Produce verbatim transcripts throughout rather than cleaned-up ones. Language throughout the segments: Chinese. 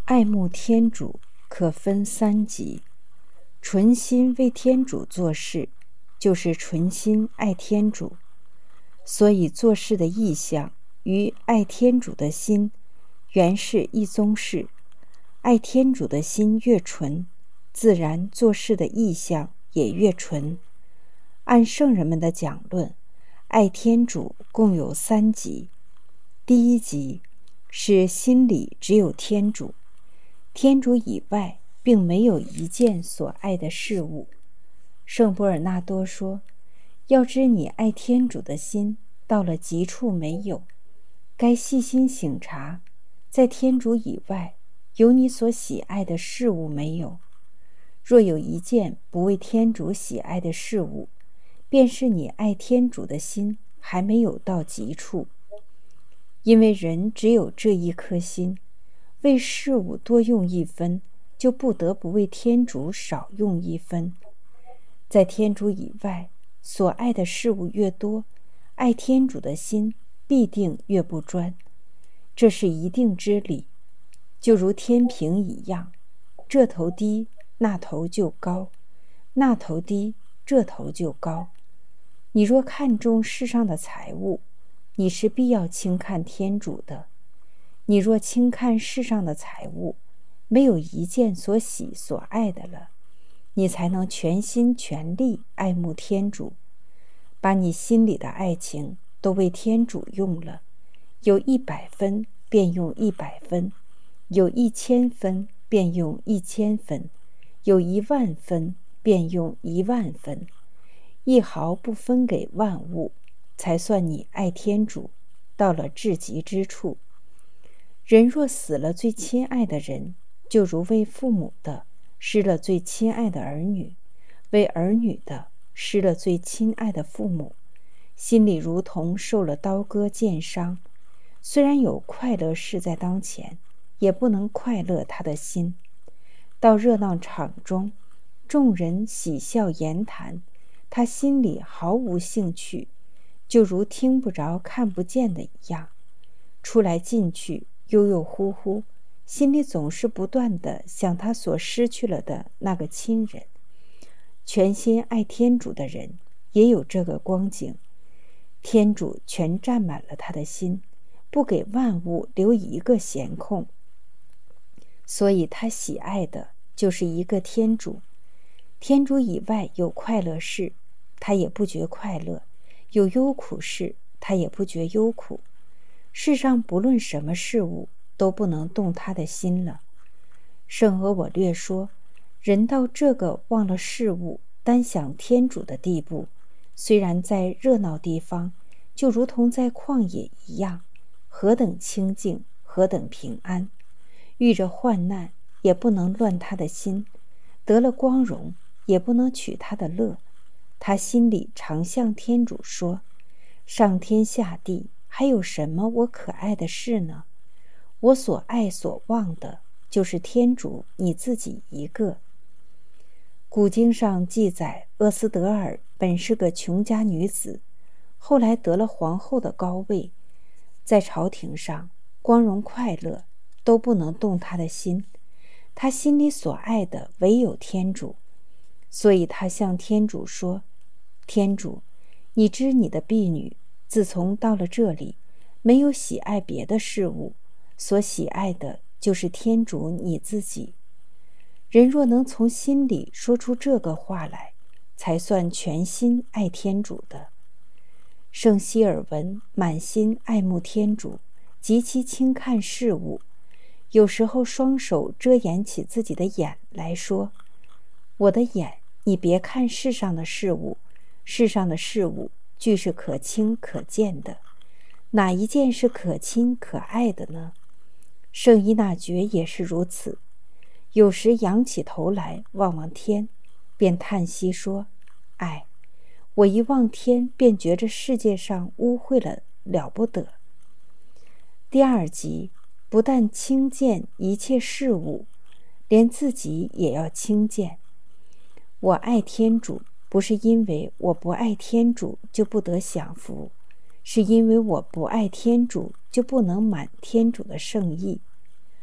爱慕天主可分三级，纯心为天主做事，就是纯心爱天主。所以做事的意向与爱天主的心原是一宗事。爱天主的心越纯，自然做事的意向也越纯。按圣人们的讲论，爱天主共有三级。第一级是心里只有天主，天主以外并没有一件所爱的事物。圣波尔纳多说，要知你爱天主的心到了极处没有，该细心省察，在天主以外有你所喜爱的事物没有。若有一件不为天主喜爱的事物，便是你爱天主的心还没有到极处。因为人只有这一颗心，为事物多用一分，就不得不为天主少用一分。在天主以外，所爱的事物越多，爱天主的心必定越不专。这是一定之理，就如天平一样，这头低，那头就高；那头低，这头就高。你若看重世上的财物，你是必要轻看天主的。你若轻看世上的财物，没有一件所喜所爱的了，你才能全心全力爱慕天主，把你心里的爱情都为天主用了。有一百分便用一百分，有一千分便用一千分，有一万分便用一万分，一毫不分给万物，才算你爱天主到了至极之处。人若死了最亲爱的人，就如为父母的失了最亲爱的儿女，为儿女的失了最亲爱的父母，心里如同受了刀割剑伤。虽然有快乐事在当前，也不能快乐他的心。到热闹场中，众人喜笑言谈，他心里毫无兴趣，就如听不着看不见的一样。出来进去悠悠忽忽，心里总是不断地想他所失去了的那个亲人。全心爱天主的人也有这个光景，天主全占满了他的心，不给万物留一个闲空，所以他喜爱的就是一个天主。天主以外有快乐事，他也不觉快乐；有忧苦事，他也不觉忧苦。世上不论什么事物都不能动他的心了。圣俄我略说，人到这个忘了事物单想天主的地步，虽然在热闹地方，就如同在旷野一样，何等清净，何等平安。遇着患难也不能乱他的心，得了光荣也不能取他的乐。他心里常向天主说，上天下地还有什么我可爱的事呢？我所爱所望的就是天主你自己一个。古经上记载，厄斯德尔本是个穷家女子，后来得了皇后的高位，在朝廷上光荣快乐都不能动她的心，她心里所爱的唯有天主。所以她向天主说，天主，你知你的婢女自从到了这里，没有喜爱别的事物，所喜爱的就是天主你自己。人若能从心里说出这个话来，才算全心爱天主的。圣希尔文满心爱慕天主，极其轻看事物，有时候双手遮掩起自己的眼来说，我的眼，你别看世上的事物，世上的事物俱是可亲可见的，哪一件是可亲可爱的呢？圣依纳爵也是如此，有时仰起头来望望天，便叹息说，唉，我一望天便觉着世界上污秽了了不得。第二集不但轻贱一切事物，连自己也要轻贱。我爱天主，不是因为我不爱天主就不得享福，是因为我不爱天主就不能满天主的圣意。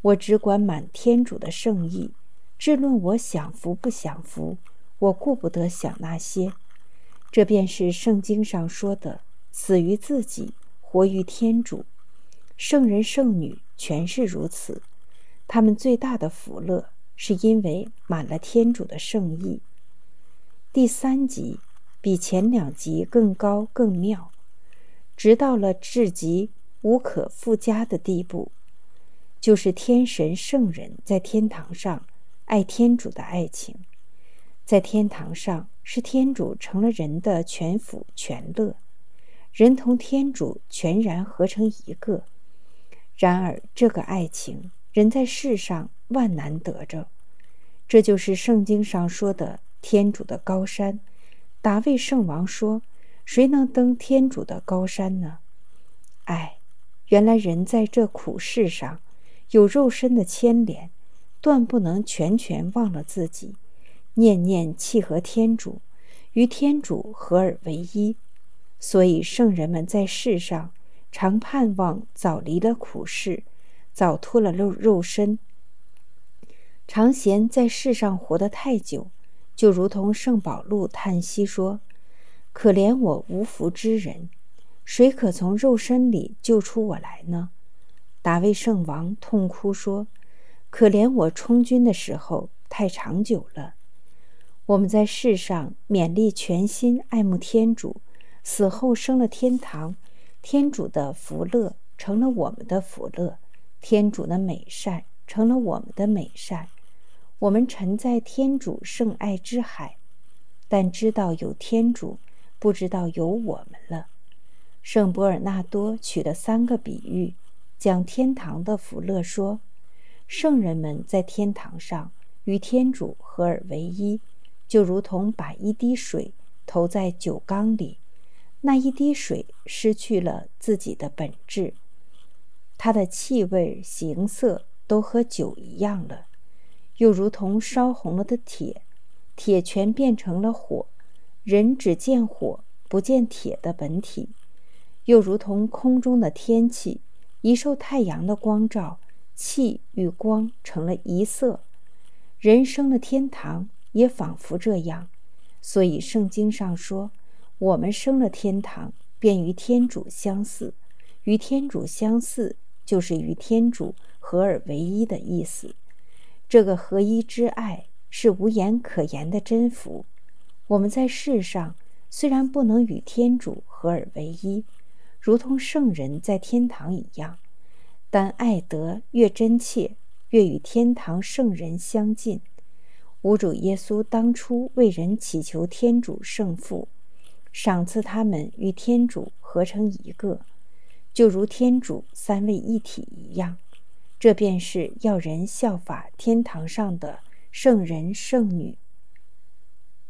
我只管满天主的圣意，至论我享福不享福，我顾不得想那些。这便是圣经上说的死于自己，活于天主。圣人圣女全是如此，他们最大的福乐是因为满了天主的圣意。第三级比前两级更高更妙，直到了至极无可复加的地步，就是天神圣人在天堂上爱天主的爱情。在天堂上，是天主成了人的全福全乐，人同天主全然合成一个。然而这个爱情，人在世上万难得着。这就是圣经上说的天主的高山。大卫圣王说，谁能登天主的高山呢？哎，原来人在这苦世上有肉身的牵连，断不能全全忘了自己，念念契合天主，与天主合而为一。所以圣人们在世上常盼望早离了苦世，早脱了肉肉身。常嫌在世上活得太久，就如同圣保禄叹息说，可怜我无福之人，谁可从肉身里救出我来呢？大卫圣王痛哭说，可怜我充军的时候太长久了。我们在世上勉力全心爱慕天主，死后升了天堂，天主的福乐成了我们的福乐，天主的美善成了我们的美善。我们沉在天主圣爱之海，但知道有天主，不知道有我们了。圣伯尔纳多取了三个比喻，讲天堂的福乐，说圣人们在天堂上与天主合而为一，就如同把一滴水投在酒缸里，那一滴水失去了自己的本质，它的气味形色都和酒一样了。又如同烧红了的铁，铁全变成了火，人只见火不见铁的本体。又如同空中的天气，一受太阳的光照，气与光成了一色。人生了天堂也仿佛这样。所以圣经上说，我们生了天堂，便与天主相似。与天主相似，就是与天主合而为一的意思。这个合一之爱是无言可言的真福。我们在世上虽然不能与天主合而为一，如同圣人在天堂一样，但爱德越真切，越与天堂圣人相近。吾主耶稣当初为人祈求天主圣父，赏赐他们与天主合成一个，就如天主三位一体一样。这便是要人效法天堂上的圣人圣女